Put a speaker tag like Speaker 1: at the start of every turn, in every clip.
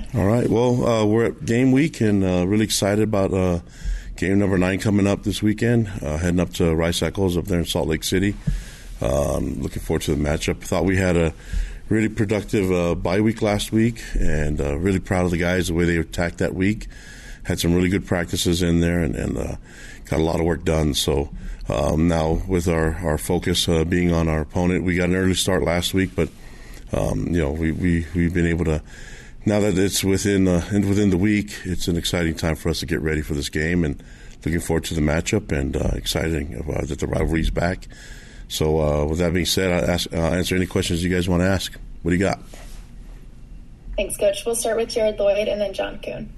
Speaker 1: All right. Well, we're at game week and really excited about game number 9 coming up this weekend. Heading up to Rice Eccles up there in Salt Lake City. Looking forward to the matchup. Thought we had a really productive bye week last week, and really proud of the guys, the way they attacked that week. Had some really good practices in there and got a lot of work done. So now with our focus being on our opponent, we got an early start last week, but we've been able to. Now that it's within the week, it's an exciting time for us to get ready for this game, and looking forward to the matchup, and exciting that the rivalry's back. So with that being said, I'll answer any questions you guys want to ask. What do you got?
Speaker 2: Thanks, Coach. We'll start with Jared Lloyd and then John Kuhn.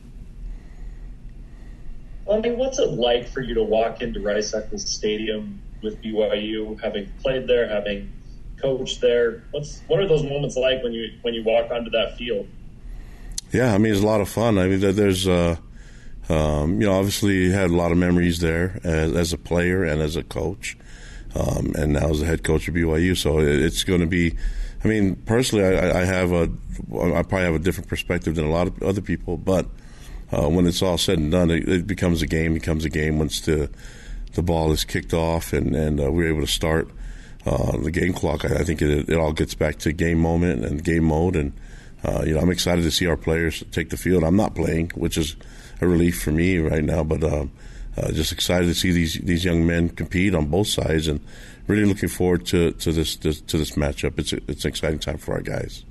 Speaker 3: What's it like for you to walk into Rice Eccles Stadium with BYU, having played there, having coached there? What are those moments like when you walk onto that field? Yeah,
Speaker 1: I mean, it's a lot of fun. I mean, there's obviously had a lot of memories there as a player and as a coach, and now as the head coach of BYU. So it's going to be. I mean, personally, I probably have a different perspective than a lot of other people, but. When it's all said and done, it becomes a game. Becomes a game once the ball is kicked off and we're able to start the game clock. I think it all gets back to game moment and game mode. And I'm excited to see our players take the field. I'm not playing, which is a relief for me right now. But just excited to see these young men compete on both sides, and really looking forward to this matchup. It's an exciting time for our guys.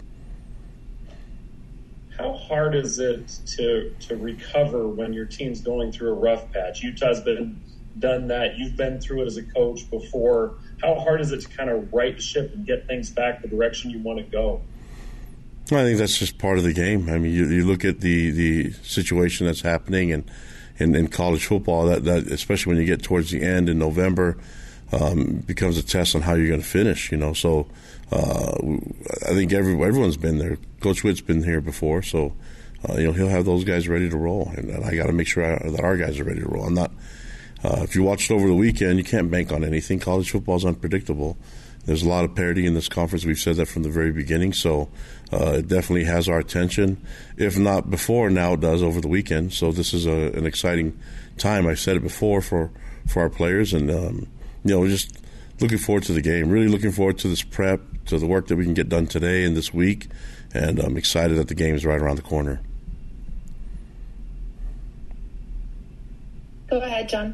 Speaker 3: How hard is it to recover when your team's going through a rough patch? Utah's done that. You've been through it as a coach before. How hard is it to kind of right the ship and get things back the direction you want to go?
Speaker 1: I think that's just part of the game. I mean, you look at the situation that's happening in college football, that especially when you get towards the end in November, becomes a test on how you're going to finish. So I think everyone's been there. Coach Witt's been here before, so he'll have those guys ready to roll, and I got to make sure that our guys are ready to roll. I'm not. If you watched over the weekend, you can't bank on anything. College football is unpredictable. There's a lot of parity in this conference. We've said that from the very beginning, so it definitely has our attention. If not before, now it does over the weekend. So this is an exciting time. I've said it before for our players, and just looking forward to the game. Really looking forward to this prep, to the work that we can get done today and this week, and I'm excited that the game is right around the corner.
Speaker 2: Go ahead, John.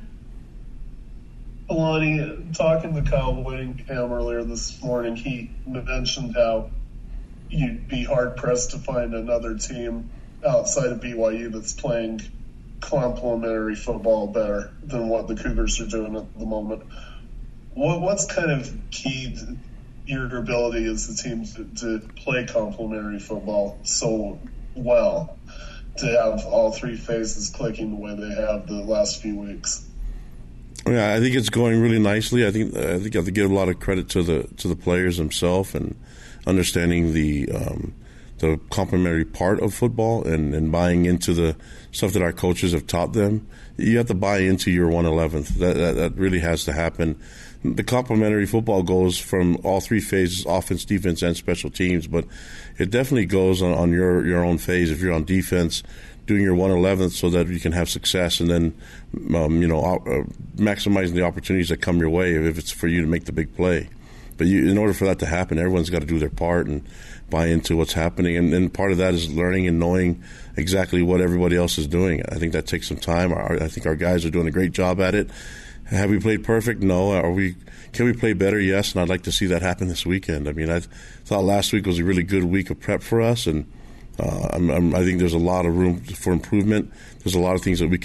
Speaker 4: Alani, talking to Kyle Whittingham earlier this morning, he mentioned how you'd be hard-pressed to find another team outside of BYU that's playing complementary football better than what the Cougars are doing at the moment. What's kind of key to your ability as a team to play complementary football so well, to have all three phases clicking the way they have the last few weeks?
Speaker 1: Yeah, I think it's going really nicely. I think I have to give a lot of credit to the players themselves and understanding the complementary part of football and buying into the stuff that our coaches have taught them. You have to buy into your 1/11th. That really has to happen. The complementary football goes from all three phases: offense, defense, and special teams. But it definitely goes on your own phase. If you're on defense, doing your 1/11th so that you can have success, and then maximizing the opportunities that come your way if it's for you to make the big play. But in order for that to happen, everyone's got to do their part and buy into what's happening. And part of that is learning and knowing exactly what everybody else is doing. I think that takes some time. I think our guys are doing a great job at it. Have we played perfect? No. Can we play better? Yes, and I'd like to see that happen this weekend. I mean, I thought last week was a really good week of prep for us, and I think there's a lot of room for improvement. There's a lot of things that we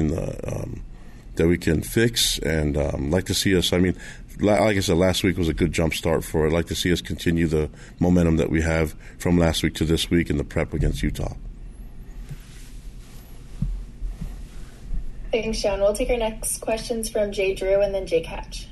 Speaker 1: can fix, and like to see us. I mean, like I said, last week was a good jump start for it. I'd like to see us continue the momentum that we have from last week to this week in the prep against Utah.
Speaker 2: Thanks, John. We'll take our next questions from Jay Drew and then Jake Hatch.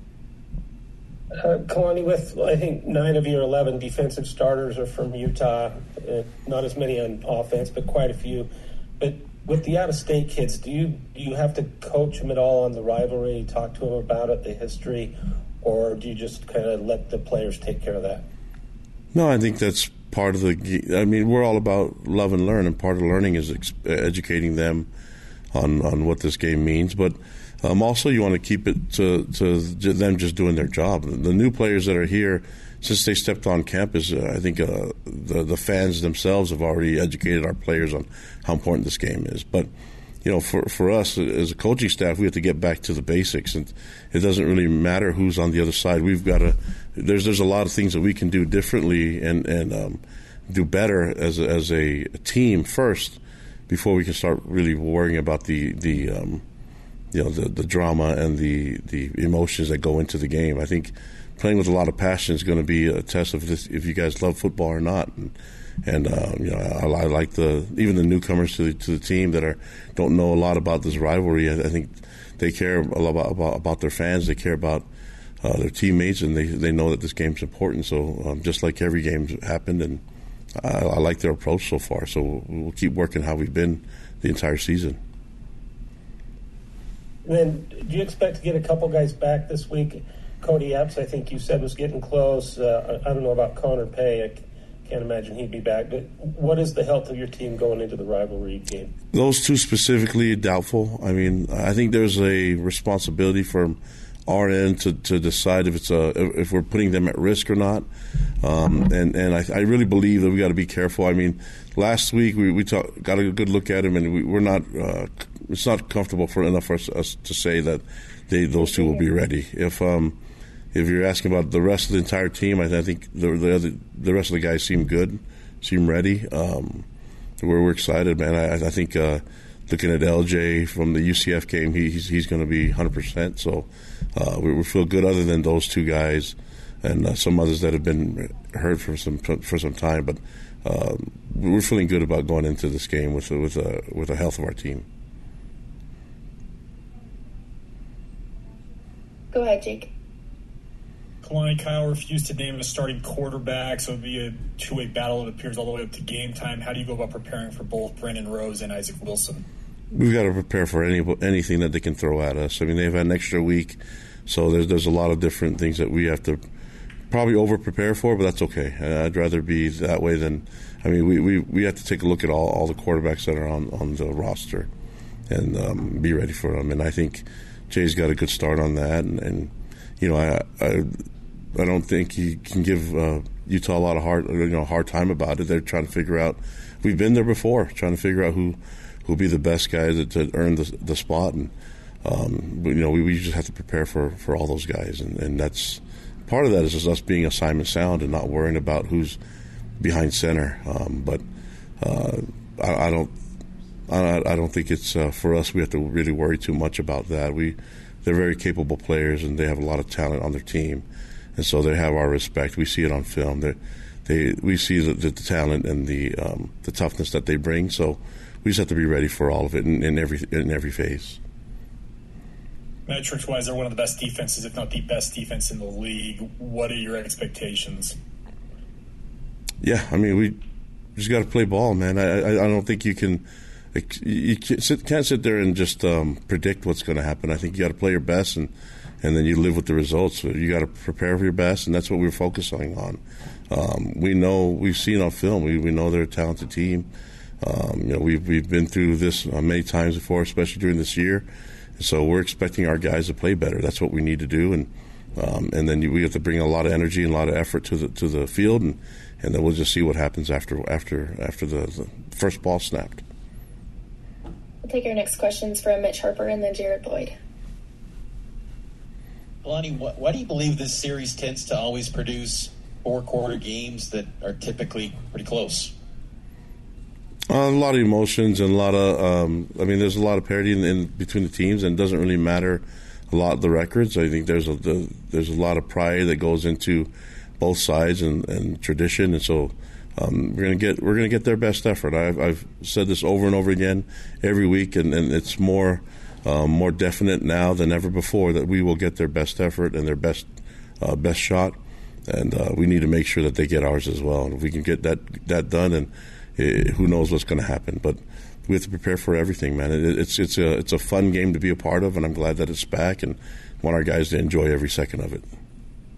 Speaker 5: Kalani, with I think 9 of your 11 defensive starters are from Utah, not as many on offense, but quite a few. But with the out-of-state kids, do you have to coach them at all on the rivalry, talk to them about it, the history, or do you just kind of let the players take care of that?
Speaker 1: No, I think that's part of the. I mean, we're all about love and learn, and part of learning is educating them on what this game means. But also, you want to keep it to them just doing their job. The new players that are here, since they stepped on campus, I think the fans themselves have already educated our players on how important this game is. But for us as a coaching staff, we have to get back to the basics, and it doesn't really matter who's on the other side. We've got to. There's a lot of things that we can do differently and do better as a team first before we can start really worrying about the drama and the emotions that go into the game. I think playing with a lot of passion is going to be a test of this, if you guys love football or not. And I like even the newcomers to the team that don't know a lot about this rivalry. I think they care a lot about their fans. They care about their teammates, and they know that this game's important. So just like every game's happened, and I like their approach so far. So we'll keep working how we've been the entire season.
Speaker 5: And then, do you expect to get a couple guys back this week? Cody Epps, I think you said, was getting close. I don't know about Connor Pay. I can't imagine he'd be back. But what is the health of your team going into the rivalry game? Those two specifically,
Speaker 1: doubtful. I mean, I think there's a responsibility from our end to decide if we're putting them at risk or not. And I really believe that we got to be careful. I mean, last week we got a good look at them, and we're not. It's not comfortable enough for us to say that those two will be ready. If you're asking about the rest of the entire team, I think the rest of the guys seem good, seem ready. We're excited, man. I think looking at LJ from the UCF game, he's going to be 100%. So we feel good, other than those two guys and some others that have been hurt for some time. But we're feeling good about going into this game with the health of our team.
Speaker 2: Go ahead, Jake.
Speaker 6: Kalani Kyle refused to name a starting quarterback, so it would be a two-way battle, it appears, all the way up to game time. How do you go about preparing for both Brandon Rose and Isaac Wilson?
Speaker 1: We've got to prepare for anything that they can throw at us. I mean, they've had an extra week, so there's a lot of different things that we have to probably over-prepare for, but that's okay. I'd rather be that way than – I mean, we have to take a look at all the quarterbacks that are on the roster and be ready for them. And I think Jay's got a good start on that, and I don't think he can give Utah a lot of hard time about it. They're trying to figure out. We've been there before, trying to figure out who'll be the best guy to earn the spot, and we just have to prepare for all those guys, and that's part of that is just us being assignment sound and not worrying about who's behind center. But I don't think it's for us. We have to really worry too much about that. They're very capable players, and they have a lot of talent on their team. And so they have our respect. We see it on film. We see the talent and the toughness that they bring. So we just have to be ready for all of it in every phase.
Speaker 6: Metrics-wise, they're one of the best defenses, if not the best defense in the league. What are your expectations?
Speaker 1: Yeah, I mean, we just got to play ball, man. I don't think you can. You can't sit there and just predict what's going to happen. I think you got to play your best, and then you live with the results. So you got to prepare for your best, and that's what we're focusing on. We've seen on film. We know they're a talented team. We've been through this many times before, especially during this year. So we're expecting our guys to play better. That's what we need to do, and then we have to bring a lot of energy and a lot of effort to the field, and then we'll just see what happens after the first ball snapped.
Speaker 2: We'll take our next questions from Mitch Harper and then Jared Lloyd.
Speaker 7: Kalani, why do you believe this series tends to always produce four-quarter games that are typically pretty close?
Speaker 1: A lot of emotions and a lot of there's a lot of parity in between the teams, and it doesn't really matter a lot of the records. I think there's a lot of pride that goes into both sides and tradition, and so we're gonna get their best effort. I've said this over and over again every week, and it's more definite now than ever before that we will get their best effort and their best shot, and we need to make sure that they get ours as well. And if we can get that done, and who knows what's going to happen, but we have to prepare for everything, man. It's a fun game to be a part of, and I'm glad that it's back, and want our guys to enjoy every second of it.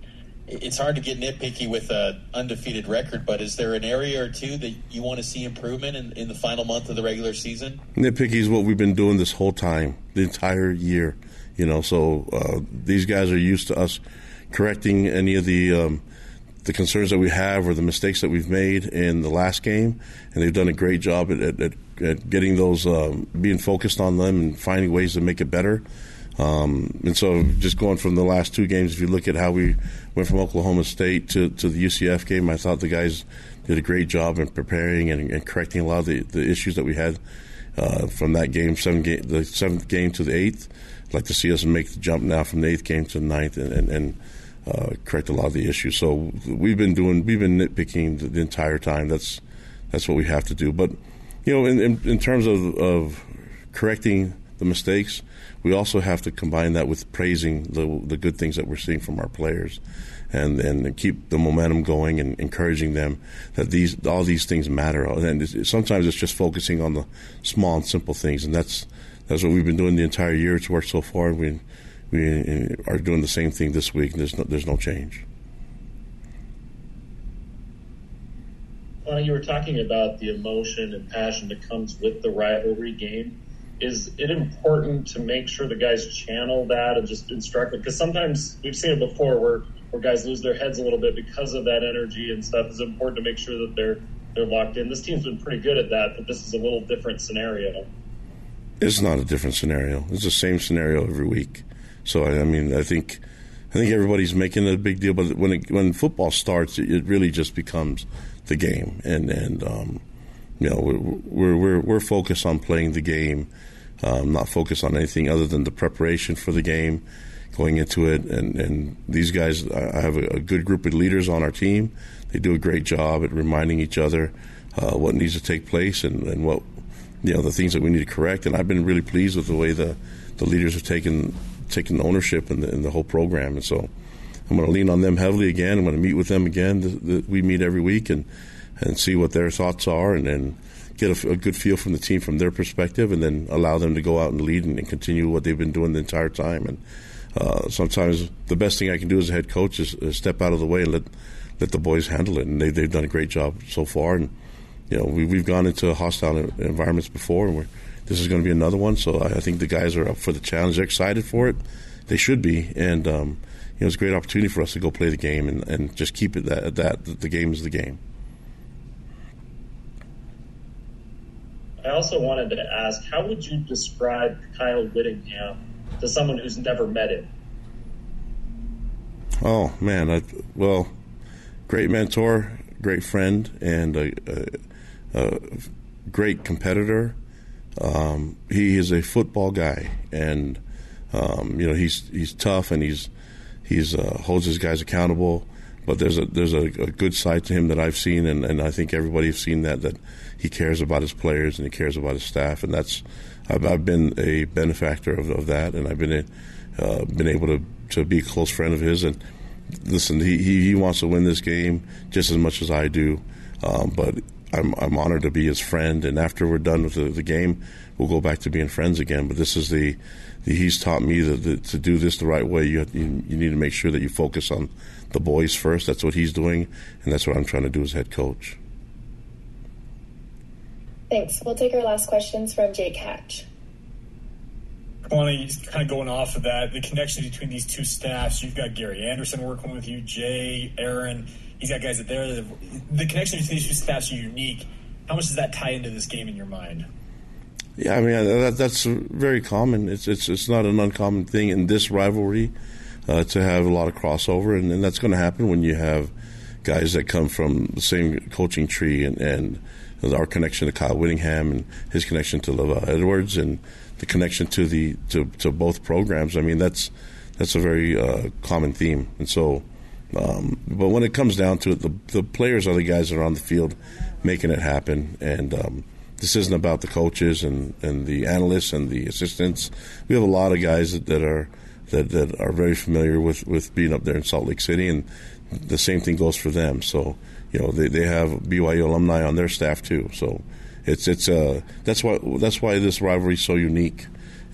Speaker 7: it's hard to get nitpicky with an undefeated record, but is there an area or two that you want to see improvement in the final month of the regular season?
Speaker 1: Nitpicky is what we've been doing this whole time, the entire year. So these guys are used to us correcting any of the concerns that we have or the mistakes that we've made in the last game, and they've done a great job at getting those, being focused on them and finding ways to make it better. And so just going from the last two games, if you look at how we went from Oklahoma State to the UCF game, I thought the guys did a great job in preparing and correcting a lot of the issues that we had from that game, the seventh game to the eighth. I'd like to see us make the jump now from the eighth game to the ninth and correct a lot of the issues. So we've been nitpicking the entire time. That's what we have to do. But in terms of correcting the mistakes, we also have to combine that with praising the good things that we're seeing from our players, and keep the momentum going and encouraging them that all these things matter. And sometimes it's just focusing on the small and simple things, and that's what we've been doing the entire year. It's worked so far, and we are doing the same thing this week. There's no change.
Speaker 3: Well, you were talking about the emotion and passion that comes with the rivalry game. Is it important to make sure the guys channel that and just instruct them? Because sometimes we've seen it before where guys lose their heads a little bit because of that energy and stuff. It's important to make sure that they're locked in. This team's been pretty good at that, but this is a little different scenario.
Speaker 1: It's not a different scenario. It's the same scenario every week. So I think everybody's making a big deal, but when football starts, it really just becomes the game, and we're focused on playing the game, not focused on anything other than the preparation for the game, going into it. And these guys, I have a good group of leaders on our team. They do a great job at reminding each other what needs to take place and what the things that we need to correct. And I've been really pleased with the way the leaders have taken ownership in the whole program. And so I'm going to lean on them heavily again. I'm going to meet with them again. We meet every week and see what their thoughts are, and get a good feel from the team from their perspective, and then allow them to go out and lead and continue what they've been doing the entire time. And sometimes the best thing I can do as a head coach is step out of the way and let the boys handle it. And they've done a great job so far. And we've gone into hostile environments before, and this is going to be another one. So I think the guys are up for the challenge. They're excited for it. They should be. And it's a great opportunity for us to go play the game and just keep it that the game is the game.
Speaker 3: I also wanted to ask, how would you describe Kyle Whittingham to someone who's never met him?
Speaker 1: Oh, man. Great mentor, great friend, and a great competitor. He is a football guy, and he's tough, and he's holds his guys accountable. But there's a good side to him that I've seen, and I think everybody's seen that he cares about his players and he cares about his staff, and I've been a benefactor of that, and I've been able to be a close friend of his. And listen, he wants to win this game just as much as I do, but I'm honored to be his friend. And after we're done with the game, we'll go back to being friends again. But this is he's taught me to do this the right way. You need to make sure that you focus on the boys first. That's what he's doing, and that's what I'm trying to do as head coach.
Speaker 2: Thanks. We'll take our last questions from Jake Hatch.
Speaker 6: Kind of going off of that, the connection between these two staffs. You've got Gary Anderson working with you, Jay, Aaron. He's got guys there. The connection between these two staffs are unique. How much does that tie into this game in your mind?
Speaker 1: Yeah, that's very common. It's not an uncommon thing in this rivalry to have a lot of crossover, and that's going to happen when you have guys that come from the same coaching tree, and our connection to Kyle Whittingham and his connection to LaVell Edwards and the connection to both programs. I mean, that's a very common theme. And so, but when it comes down to it, the players are the guys that are on the field making it happen. And this isn't about the coaches and the analysts and the assistants. We have a lot of guys that are very familiar with being up there in Salt Lake City, and the same thing goes for them. So, they have BYU alumni on their staff too. So that's why this rivalry is so unique,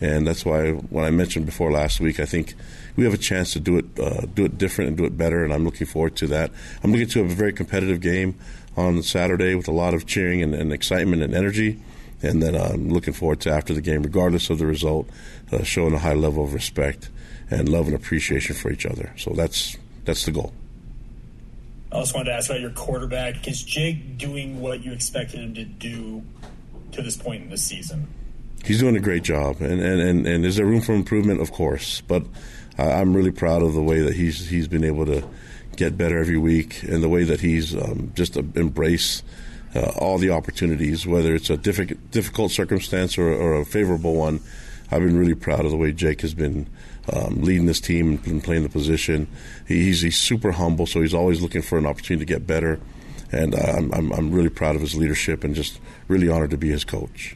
Speaker 1: And that's why when I mentioned before last week, I think we have a chance to do it different and do it better, and I'm looking forward to that. I'm looking to a very competitive game on Saturday with a lot of cheering and excitement and energy, and then I'm looking forward to after the game, regardless of the result, showing a high level of respect and love and appreciation for each other. So that's the goal.
Speaker 6: I also wanted to ask about your quarterback. Is Jake doing what you expected him to do to this point in the season?
Speaker 1: He's doing a great job, and is there room for improvement? Of course, but I'm really proud of the way that he's been able to get better every week, and the way that he's just embraced all the opportunities, whether it's a difficult circumstance or a favorable one. I've been really proud of the way Jake has been leading this team and playing the position. He's super humble, so he's always looking for an opportunity to get better, and I'm really proud of his leadership and just really honored to be his coach.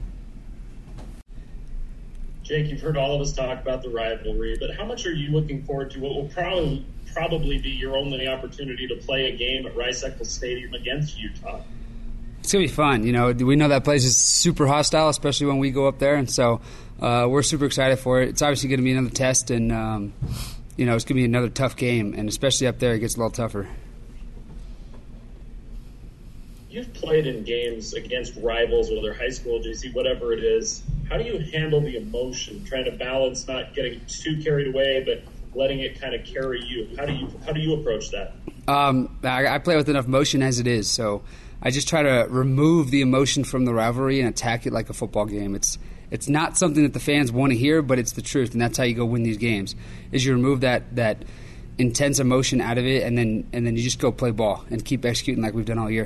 Speaker 3: Jake, you've heard all of us talk about the rivalry, but how much are you looking forward to what will probably be your only opportunity to play a game at Rice-Eccles Stadium against Utah?
Speaker 8: It's going to be fun. We know that place is super hostile, especially when we go up there, and so we're super excited for it. It's obviously going to be another test, and it's going to be another tough game, and especially up there it gets a little tougher.
Speaker 3: You've played in games against rivals, whether high school, JC, whatever it is. How do you handle the emotion, trying to balance not getting too carried away, but letting it kind of carry you? How do you approach that?
Speaker 8: I play with enough motion as it is, so I just try to remove the emotion from the rivalry and attack it like a football game. It's not something that the fans want to hear, but it's the truth, and that's how you go win these games. Is you remove that intense emotion out of it, and then you just go play ball and keep executing like we've done all year.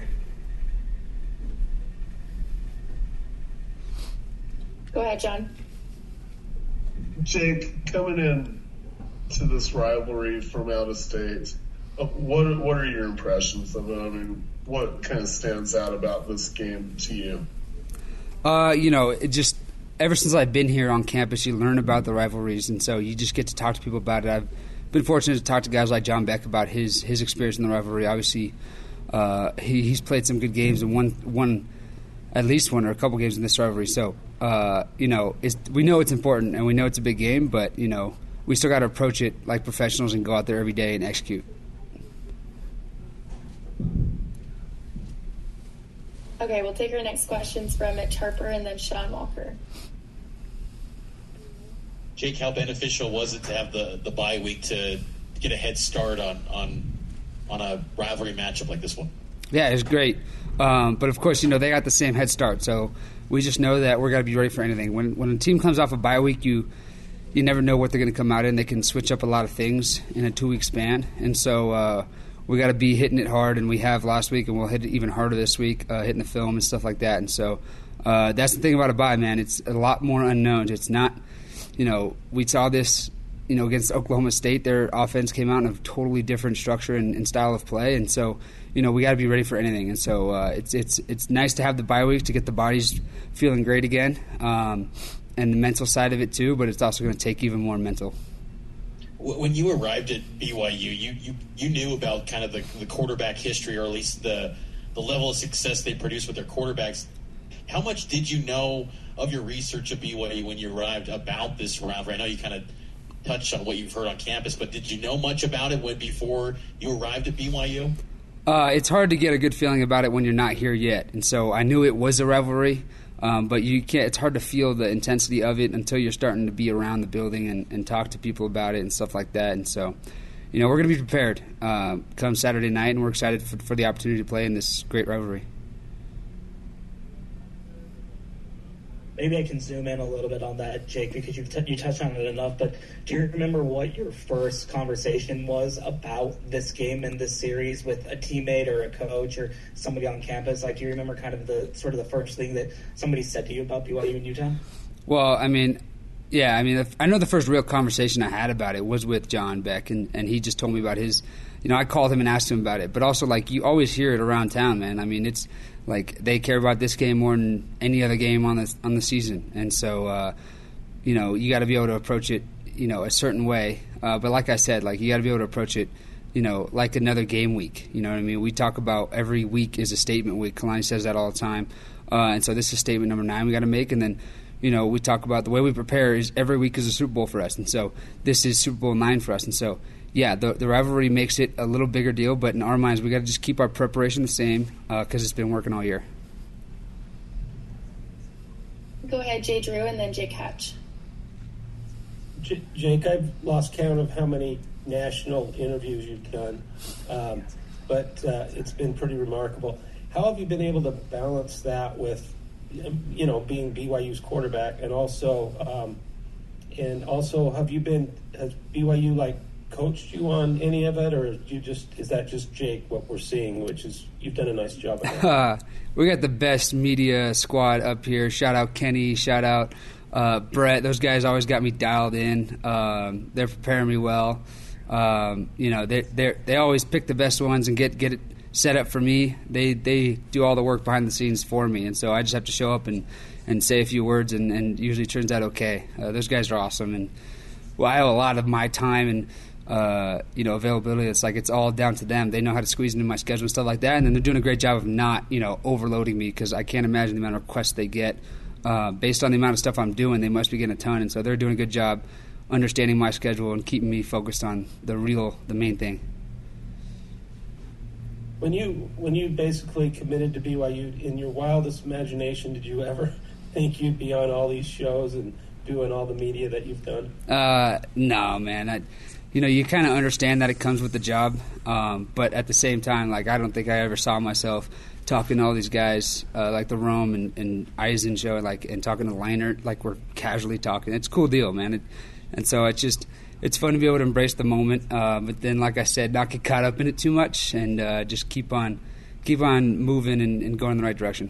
Speaker 2: Go ahead, John.
Speaker 4: Jake, coming in to this rivalry from out of state, what are your impressions of it? I mean, what kind of stands out about this game to you?
Speaker 8: It just ever since I've been here on campus, you learn about the rivalries, and so you just get to talk to people about it. I've been fortunate to talk to guys like John Beck about his experience in the rivalry. Obviously, he's played some good games and won at least one or a couple games in this rivalry. So, we know it's important and we know it's a big game, but, we still got to approach it like professionals and go out there every day and execute.
Speaker 2: Okay, we'll take our next questions from Mitch Harper and then Sean Walker.
Speaker 7: Jake, how beneficial was it to have the bye week to get a head start on a rivalry matchup like this one?
Speaker 8: Yeah, it was great. But, of course, they got the same head start. So we just know that we're going to be ready for anything. When a team comes off a bye week, you never know what they're going to come out in. They can switch up a lot of things in a 2-week span. And so we got to be hitting it hard, and we have last week, and we'll hit it even harder this week, hitting the film and stuff like that. And so that's the thing about a bye, man. It's a lot more unknowns. It's not, we saw this, against Oklahoma State. Their offense came out in a totally different structure and style of play. And so, we got to be ready for anything. And so it's nice to have the bye week to get the bodies feeling great again, and the mental side of it too, but it's also going to take even more mental.
Speaker 7: When you arrived at BYU, you knew about kind of the quarterback history, or at least the level of success they produce with their quarterbacks. How much did you know of your research at BYU when you arrived about this rivalry? I know you kind of touched on what you've heard on campus, but did you know much about it before you arrived at BYU?
Speaker 8: It's hard to get a good feeling about it when you're not here yet, and so I knew it was a rivalry. But you can't. It's hard to feel the intensity of it until you're starting to be around the building and talk to people about it and stuff like that. And so, we're going to be prepared come Saturday night, and we're excited for the opportunity to play in this great rivalry.
Speaker 9: Maybe I can zoom in a little bit on that, Jake, because you touched on it enough. But do you remember what your first conversation was about this game and this series with a teammate or a coach or somebody on campus? Like, do you remember kind of the first thing that somebody said to you about BYU in Utah?
Speaker 8: Well, I know the first real conversation I had about it was with John Beck, and he just told me about his. I called him and asked him about it. But also, you always hear it around town, man. I mean, it's like they care about this game more than any other game on the season. And so, you got to be able to approach it, a certain way. But like I said, you got to be able to approach it, like another game week. You know what I mean? We talk about every week is a statement week. Kalani says that all the time. And so this is statement number 9 we got to make. And then we talk about the way we prepare is every week is a Super Bowl for us, and so this is Super Bowl 9 for us, and so yeah, the rivalry makes it a little bigger deal, but in our minds we got to just keep our preparation the same because it's been working all year.
Speaker 2: Go ahead, Jay Drew, and then Jake Hatch.
Speaker 5: Jake, I've lost count of how many national interviews you've done, but it's been pretty remarkable. How have you been able to balance that with, being BYU's quarterback, and also has BYU coached you on any of it, or is that just Jake what we're seeing, which is you've done a nice job of that?
Speaker 8: We got the best media squad up here. Shout out Kenny, shout out Brett. Those guys always got me dialed in. They're preparing me well. They always pick the best ones and get it set up for me. They do all the work behind the scenes for me, and so I just have to show up and say a few words, and usually it turns out okay. Those guys are awesome, and I have a lot of my time and availability. It's all down to them. They know how to squeeze into my schedule and stuff like that, and then they're doing a great job of not overloading me, because I can't imagine the amount of requests they get. Based on the amount of stuff I'm doing, they must be getting a ton, and so they're doing a good job understanding my schedule and keeping me focused on the main thing.
Speaker 5: When you basically committed to BYU, in your wildest imagination, did you ever think you'd be on all these shows and doing all the media that you've done?
Speaker 8: No, man. You kind of understand that it comes with the job, but at the same time, I don't think I ever saw myself talking to all these guys like the Rome and Eisen show, and talking to Leinart like we're casually talking. It's a cool deal, man. And so it's fun to be able to embrace the moment, but then, like I said, not get caught up in it too much, and just keep on moving and going in the right direction.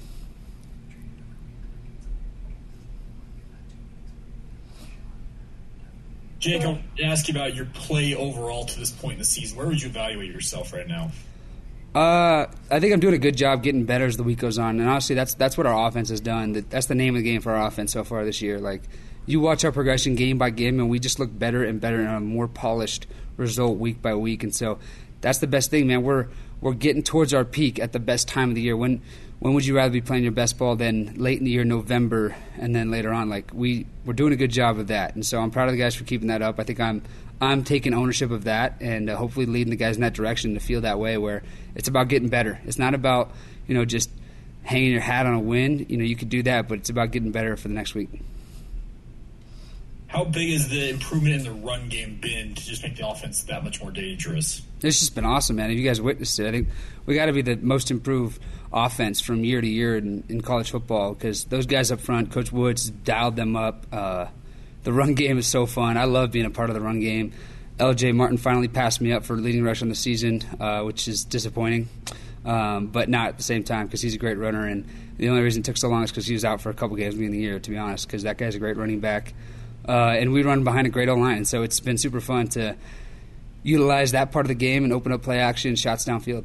Speaker 6: Jake, I want to ask you about your play overall to this point in the season. Where would you evaluate yourself right now?
Speaker 8: I think I'm doing a good job getting better as the week goes on, and honestly, that's what our offense has done. That's the name of the game for our offense so far this year. You watch our progression game by game, and we just look better and better and a more polished result week by week, and so that's the best thing, man. We're getting towards our peak at the best time of the year. When would you rather be playing your best ball than late in the year, November, and then later on? We're doing a good job of that, and so I'm proud of the guys for keeping that up. I think I'm taking ownership of that, and hopefully leading the guys in that direction to feel that way, where it's about getting better. It's not about just hanging your hat on a win. You could do that, but it's about getting better for the next week.
Speaker 6: How big has the improvement in the run game been to just make the offense that much more dangerous?
Speaker 8: It's just been awesome, man. If you guys witnessed it, I think we got to be the most improved offense from year to year in college football, because those guys up front, Coach Woods dialed them up. The run game is so fun. I love being a part of the run game. LJ Martin finally passed me up for leading rush on the season, which is disappointing, but not at the same time, because he's a great runner. And the only reason it took so long is because he was out for a couple games beginning of the year, to be honest, because that guy's a great running back. And we run behind a great O-line, so it's been super fun to utilize that part of the game and open up play action, shots downfield.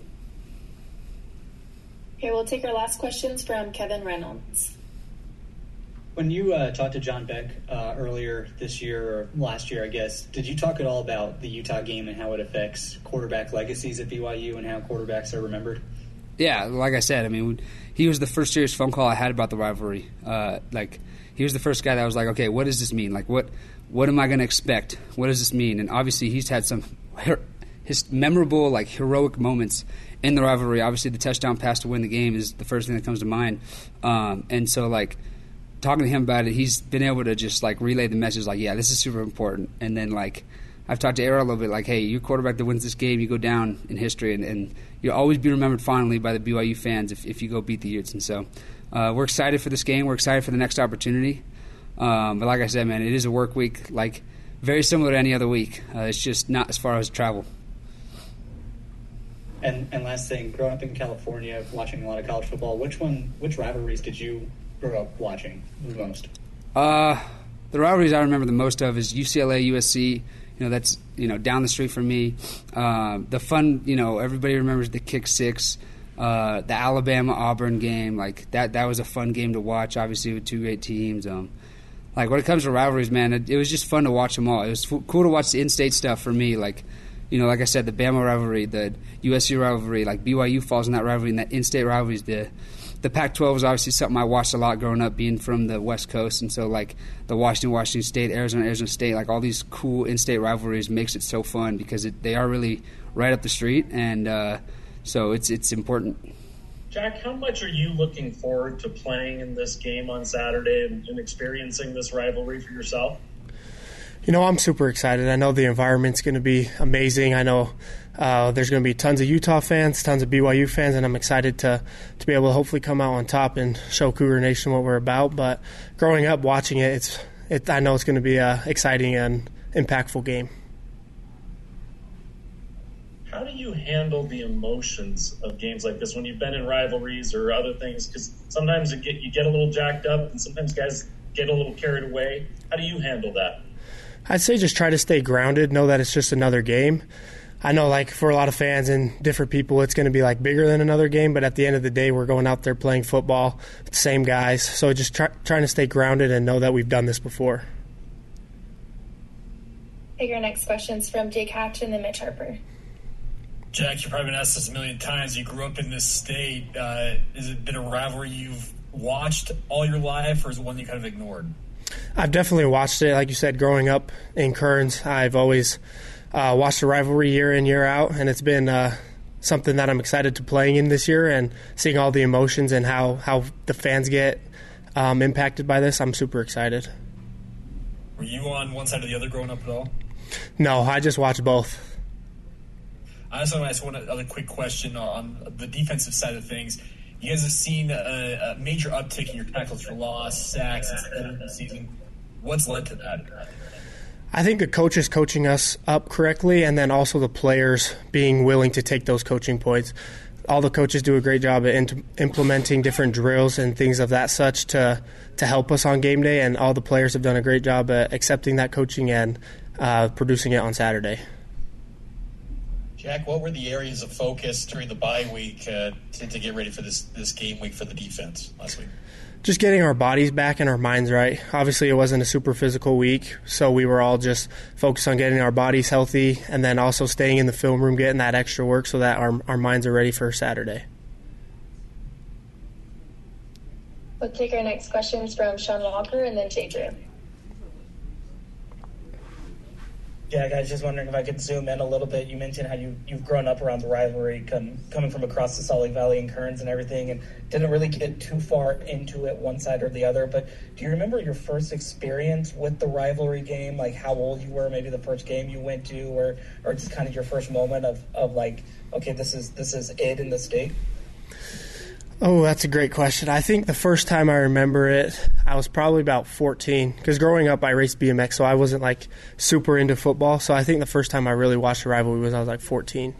Speaker 2: Okay, we'll take our last questions from Kevin Reynolds.
Speaker 10: When you talked to John Beck earlier this year, or last year, I guess, did you talk at all about the Utah game and how it affects quarterback legacies at BYU and how quarterbacks are remembered?
Speaker 8: Yeah, like I said, he was the first serious phone call I had about the rivalry. He was the first guy that was like, okay, what does this mean? What am I going to expect? What does this mean? And obviously he's had some his memorable, heroic moments in the rivalry. Obviously the touchdown pass to win the game is the first thing that comes to mind. And so, talking to him about it, he's been able to just, relay the message, yeah, this is super important. And then, I've talked to Arrow a little bit, hey, you're quarterback that wins this game, you go down in history, and you'll always be remembered fondly by the BYU fans if you go beat the Utes. And so we're excited for this game. We're excited for the next opportunity. But like I said, man, it is a work week, very similar to any other week. It's just not as far as travel.
Speaker 10: And last thing, growing up in California, watching a lot of college football, which rivalries did you grow up watching the most?
Speaker 8: The rivalries I remember the most of is UCLA, USC. That's down the street from me. The fun, everybody remembers the kick six, the Alabama Auburn game. That was a fun game to watch. Obviously with two great teams. When it comes to rivalries, man, it was just fun to watch them all. It was cool to watch the in-state stuff for me. Like I said, the Bama rivalry, the USC rivalry. BYU falls in that rivalry, and that in-state rivalry is the Pac-12 was obviously something I watched a lot growing up, being from the West Coast, and so like the Washington State, Arizona State, like all these cool in-state rivalries makes it so fun because they are really right up the street, and so it's important.
Speaker 3: Jack, how much are you looking forward to playing in this game on Saturday and experiencing this rivalry for yourself?
Speaker 11: I'm super excited. I know the environment's going to be amazing. I know there's going to be tons of Utah fans, tons of BYU fans, and I'm excited to be able to hopefully come out on top and show Cougar Nation what we're about. But growing up watching it, I know it's going to be an exciting and impactful game.
Speaker 3: How do you handle the emotions of games like this when you've been in rivalries or other things? Because sometimes you get a little jacked up and sometimes guys get a little carried away. How do you handle that?
Speaker 11: I'd say just try to stay grounded, know that it's just another game. I know like for a lot of fans and different people it's going to be like bigger than another game, but at the end of the day we're going out there playing football with the same guys. So just trying to stay grounded and know that we've done this before.
Speaker 2: Take our next questions from Jake Hatch and then Mitch Harper.
Speaker 6: Jack, you've probably been asked this a million times. You grew up in this state. Has it been a rivalry you've watched all your life, or is it one you kind of ignored?
Speaker 11: I've definitely watched it. Like you said, growing up in Kearns, I've always watched the rivalry year in, year out, and it's been something that I'm excited to playing in this year and seeing all the emotions and how the fans get impacted by this. I'm super excited.
Speaker 6: Were you on one side or the other growing up at all?
Speaker 11: No, I just watched both.
Speaker 6: I also want to ask one other quick question on the defensive side of things. You guys have seen a major uptick in your tackles for loss, sacks, etc. this season. What's led to that?
Speaker 11: I think the coach is coaching us up correctly, and then also the players being willing to take those coaching points. All the coaches do a great job at implementing different drills and things of that such to help us on game day, and all the players have done a great job at accepting that coaching and producing it on Saturday.
Speaker 7: Jack, what were the areas of focus during the bye week to get ready for this game week for the defense last week?
Speaker 11: Just getting our bodies back and our minds right. Obviously, it wasn't a super physical week, so we were all just focused on getting our bodies healthy and then also staying in the film room, getting that extra work so that our minds are ready for Saturday.
Speaker 2: We'll take our next questions from Sean Walker and then Jay Drew.
Speaker 9: Jack, I was just wondering if I could zoom in a little bit. You mentioned how you've grown up around the rivalry, coming from across the Salt Lake Valley and Kearns and everything, and didn't really get too far into it one side or the other. But do you remember your first experience with the rivalry game, like how old you were, maybe the first game you went to, or just kind of your first moment of like, okay, this is it in the state?
Speaker 11: Oh, that's a great question. I think the first time I remember it, I was probably about 14. Because growing up, I raced BMX, so I wasn't like super into football. So I think the first time I really watched a rivalry was I was like 14.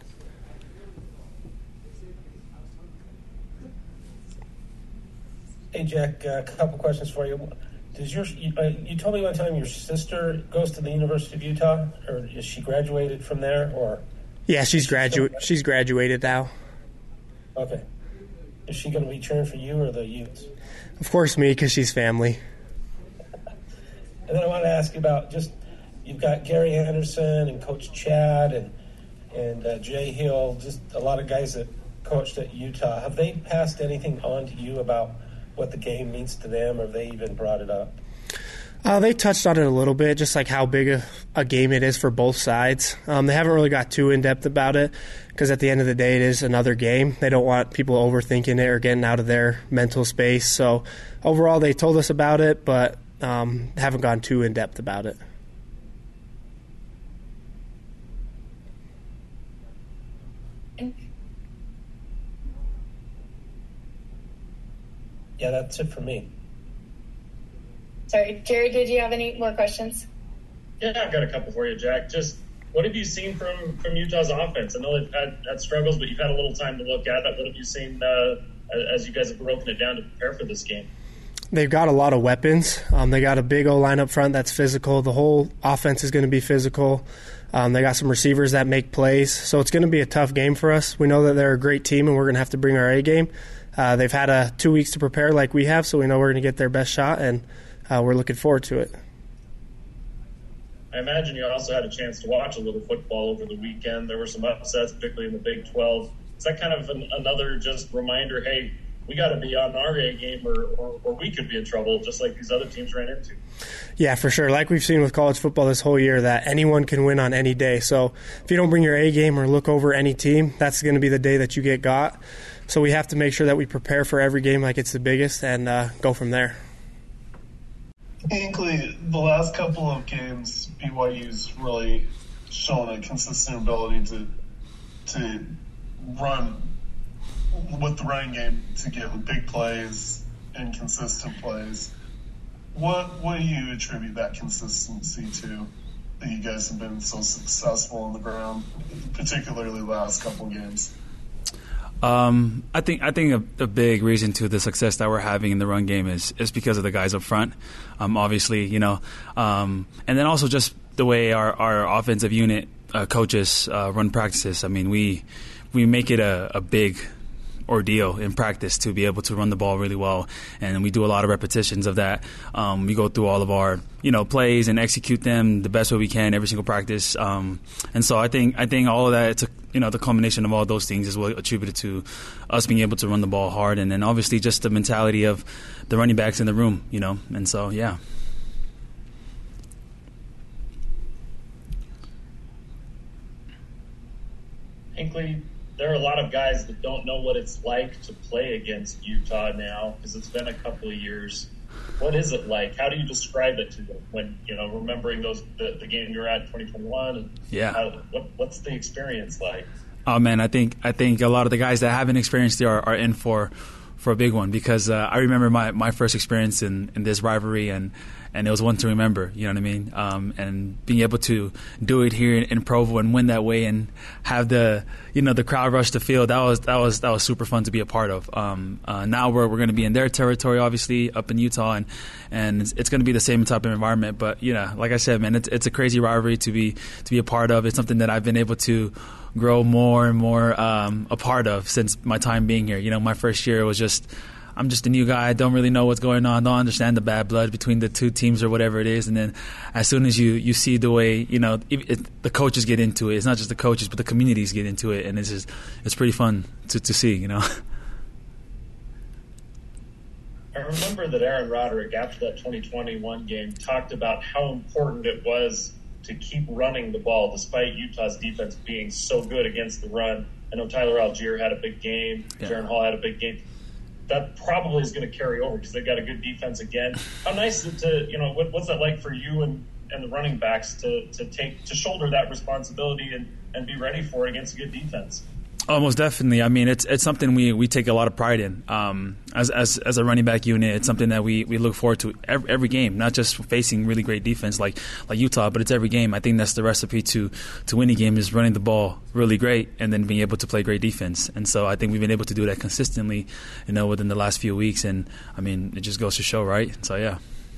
Speaker 5: Hey, Jack, a couple questions for you. You told me one time your sister goes to the University of Utah, or is she graduated from there? Or
Speaker 11: yeah, she's graduated now.
Speaker 5: Okay. Is she going to be cheering for you or the Utes?
Speaker 11: Of course me, because she's family.
Speaker 5: And then I want to ask you about just, you've got Gary Anderson and Coach Chad and Jay Hill, just a lot of guys that coached at Utah. Have they passed anything on to you about what the game means to them, or have they even brought it up?
Speaker 11: They touched on it a little bit, just like how big a game it is for both sides. They haven't really got too in-depth about it because at the end of the day it is another game. They don't want people overthinking it or getting out of their mental space. So overall they told us about it, but haven't gone too in-depth about it.
Speaker 5: Yeah, that's it for me.
Speaker 2: Sorry, Jared, did you have any more questions?
Speaker 3: Yeah, I've got a couple for you, Jack. Just what have you seen from Utah's offense? I know they've had struggles, but you've had a little time to look at it. What have you seen as you guys have broken it down to prepare for this game?
Speaker 11: They've got a lot of weapons. They got a big O-line up front that's physical. The whole offense is going to be physical. They got some receivers that make plays. So it's going to be a tough game for us. We know that they're a great team, and we're going to have to bring our A game. They've had 2 weeks to prepare like we have, so we know we're going to get their best shot, and we're looking forward to it.
Speaker 3: I imagine you also had a chance to watch a little football over the weekend. There were some upsets, particularly in the Big 12. Is that kind of another just reminder, hey, we got to be on our A game or we could be in trouble, just like these other teams ran into.
Speaker 11: Yeah, for sure. Like we've seen with college football this whole year, that anyone can win on any day. So if you don't bring your A game or look over any team, that's going to be the day that you get got. So we have to make sure that we prepare for every game like it's the biggest and go from there.
Speaker 4: Hinkley, the last couple of games, BYU's really shown a consistent ability to run with the running game, to get big plays and consistent plays. What do you attribute that consistency to, that you guys have been so successful on the ground, particularly the last couple of games?
Speaker 12: I think a big reason to the success that we're having in the run game is because of the guys up front. Obviously, and then also just the way our offensive unit coaches run practices. I mean, we make it a big ordeal in practice to be able to run the ball really well, and we do a lot of repetitions of that. We go through all of our plays and execute them the best way we can every single practice, and so I think all of that, it's the culmination of all those things is what attributed to us being able to run the ball hard, and then obviously just the mentality of the running backs in the room, and so yeah.
Speaker 3: Hinkley, there are a lot of guys that don't know what it's like to play against Utah now, because it's been a couple of years. What is it like? How do you describe it to them when, remembering the game you were at in 2021? And
Speaker 12: yeah.
Speaker 3: What's the experience like?
Speaker 12: Oh man, I think a lot of the guys that haven't experienced it are in for a big one, because I remember my first experience in this rivalry, and it was one to remember. You know what I mean? And being able to do it here in Provo and win that way, and have the crowd rush the field, that was super fun to be a part of. Now we're going to be in their territory, obviously up in Utah, and it's going to be the same type of environment. But like I said, man, it's a crazy rivalry to be a part of. It's something that I've been able to grow more and more a part of since my time being here. My first year was I'm just a new guy. I don't really know what's going on. Don't understand the bad blood between the two teams or whatever it is. And then as soon as you see the way, the coaches get into it. It's not just the coaches, but the communities get into it. And it's pretty fun to see,
Speaker 3: I remember that Aaron Roderick, after that 2021 game, talked about how important it was to keep running the ball despite Utah's defense being so good against the run. I know Tyler Algier had a big game. Yeah. Jaron Hall had a big game. That probably is going to carry over because they've got a good defense again. How nice is it to, what's that like for you and the running backs to shoulder that responsibility and be ready for it against a good defense?
Speaker 12: Oh, most definitely. I mean, it's something we take a lot of pride in. As a running back unit, it's something that we look forward to every game, not just facing really great defense like Utah, but it's every game. I think that's the recipe to win a game, is running the ball really great and then being able to play great defense. And so I think we've been able to do that consistently, within the last few weeks. And I mean, it just goes to show, right? So yeah.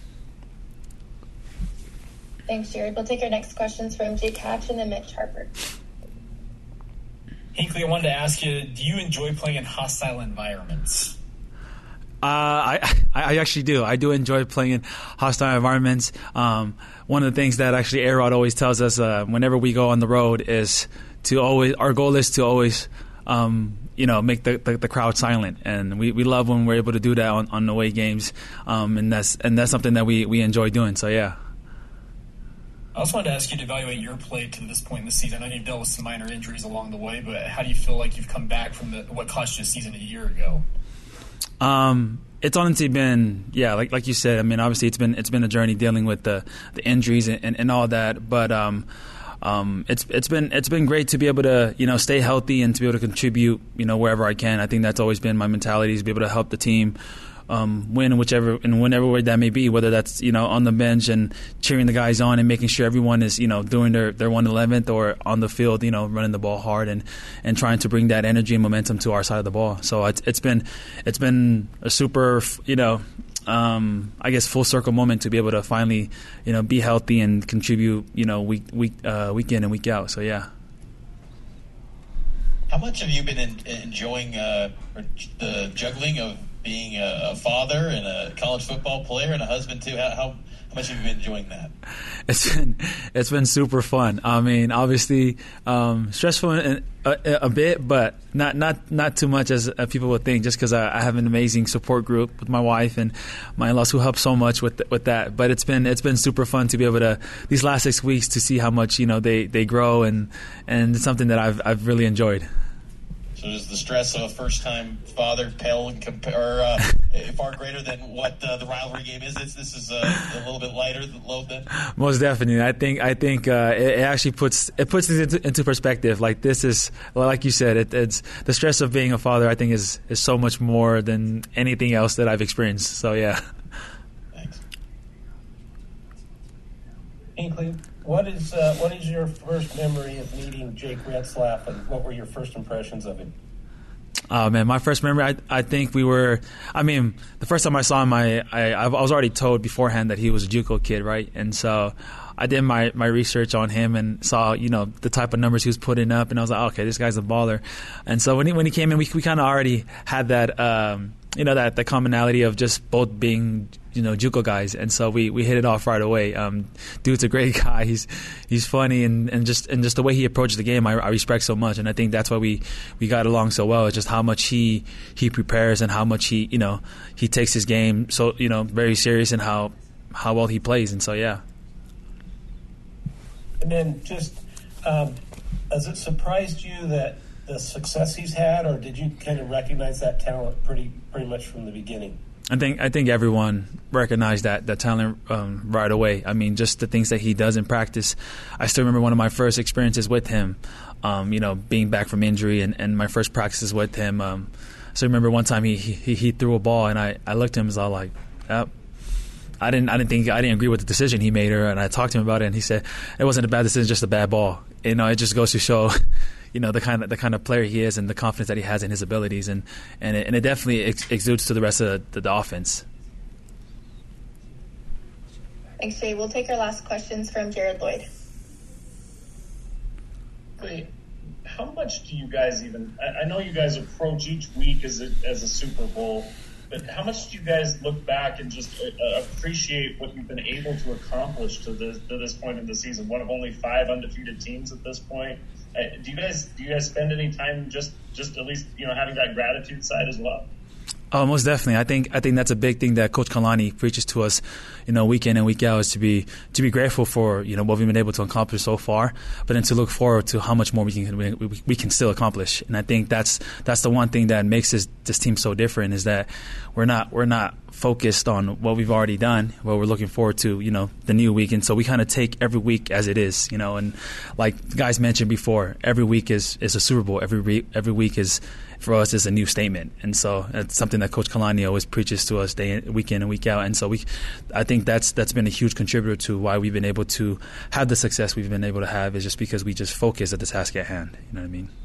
Speaker 2: Thanks, Jared. We'll take our next questions from Jake Hatch and then Mitch Harper.
Speaker 6: Hinkley, I wanted to ask you, do you enjoy playing in hostile environments?
Speaker 12: I actually do. I do enjoy playing in hostile environments. One of the things that actually A-Rod always tells us whenever we go on the road is our goal is to always make the crowd silent, and we love when we're able to do that on away games, and that's something that we enjoy doing. So yeah.
Speaker 6: I also wanted to ask you to evaluate your play to this point in the season. I know you've dealt with some minor injuries along the way, but how do you feel like you've come back from what cost you a season a year ago?
Speaker 12: It's honestly been, like you said. I mean, obviously it's been a journey dealing with the injuries and all that, but it's been great to be able to stay healthy and to be able to contribute wherever I can. I think that's always been my mentality, is to be able to help the team win in whenever way that may be, whether that's on the bench and cheering the guys on and making sure everyone is doing their 111th, or on the field running the ball hard and trying to bring that energy and momentum to our side of the ball. So it's been a super I guess full circle moment to be able to finally be healthy and contribute week in and week out. So yeah.
Speaker 7: How much have you been enjoying the juggling of being a father and a college football player and a husband too? How much have you been enjoying that?
Speaker 12: It's been super fun. I mean, obviously stressful a bit, but not too much as people would think. Just because I have an amazing support group with my wife and my in-laws who help so much with that. But it's been super fun to be able to these last 6 weeks to see how much they grow, and it's something that I've really enjoyed.
Speaker 7: So does the stress of a first-time father pale and compare far greater than what the rivalry game is? This is a little bit lighter load then.
Speaker 12: Most definitely, I think it actually puts it into perspective. Like this is, like you said, it's the stress of being a father. I think is so much more than anything else that I've experienced. So yeah.
Speaker 7: Thanks.
Speaker 5: Hinkley, what is your first memory of meeting Jake Retzlaff, and what were your first impressions of him?
Speaker 12: Oh man, my first memory, I think the first time I saw him, I was already told beforehand that he was a JUCO kid, right? And so I did my research on him and saw, the type of numbers he was putting up, and I was like, okay, this guy's a baller. And so when he came in, we kind of already had that, that the commonality of just both being, JUCO guys, and so we hit it off right away. Dude's a great guy. He's funny, and just the way he approached the game, I respect so much, and I think that's why we got along so well. It's just how much he prepares and how much he takes his game so very serious, and how well he plays, and so yeah.
Speaker 5: And then just has it surprised you that the success he's had, or did you kind of recognize that talent pretty much from the beginning?
Speaker 12: I think everyone recognized that talent right away. I mean, just the things that he does in practice. I still remember one of my first experiences with him, being back from injury and my first practices with him. So I remember one time he threw a ball, and I looked at him and I was like, yep. I didn't agree with the decision he made, and I talked to him about it, and he said it wasn't a bad decision, just a bad ball. It just goes to show, the kind of player he is and the confidence that he has in his abilities, and it definitely exudes to the rest of the offense.
Speaker 2: Thanks, Jay. We'll take our last questions from Jared Lloyd.
Speaker 3: How much do you guys I know you guys approach each week as a Super Bowl, but how much do you guys look back and just appreciate what you've been able to accomplish to this point in the season? One of only 5 undefeated teams at this point. Do you guys spend any time just at least having that gratitude side as well?
Speaker 12: Oh, most definitely. I think that's a big thing that Coach Kalani preaches to us, week in and week out, is to be grateful for what we've been able to accomplish so far, but then to look forward to how much more we can still accomplish. And I think that's the one thing that makes this team so different, is that we're not focused on what we've already done, what we're looking forward to, the new week. And so we kind of take every week as it is, and like the guys mentioned before, every week is a Super Bowl. Every week is, for us, is a new statement. And so it's something that Coach Kalani always preaches to us week in and week out. And so I think that's been a huge contributor to why we've been able to have the success we've been able to have, is just because we just focus at the task at hand. You know what I mean?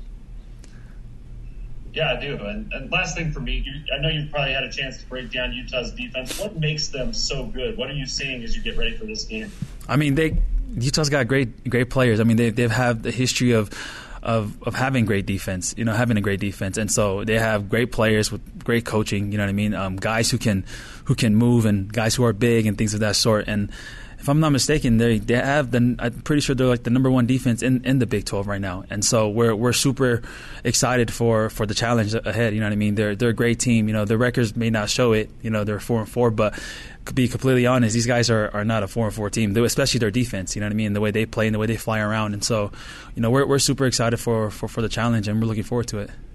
Speaker 3: Yeah, I do. And last thing for me, I know you've probably had a chance to break down Utah's defense. What makes them so good? What are you seeing as you get ready for this game?
Speaker 12: I mean, Utah's got great players. I mean, they've had the history of having great defense, having a great defense, and so they have great players with great coaching. You know what I mean? Guys who can move, and guys who are big and things of that sort. And if I'm not mistaken, they have I'm pretty sure they're like the number 1 defense in the Big 12 right now. And so we're super excited for the challenge ahead. You know what I mean? They're a great team. Their records may not show it. They're 4-4, but to be completely honest, these guys are not a 4-4 team, especially their defense. You know what I mean? The way they play and the way they fly around. And so, we're super excited for the challenge, and we're looking forward to it.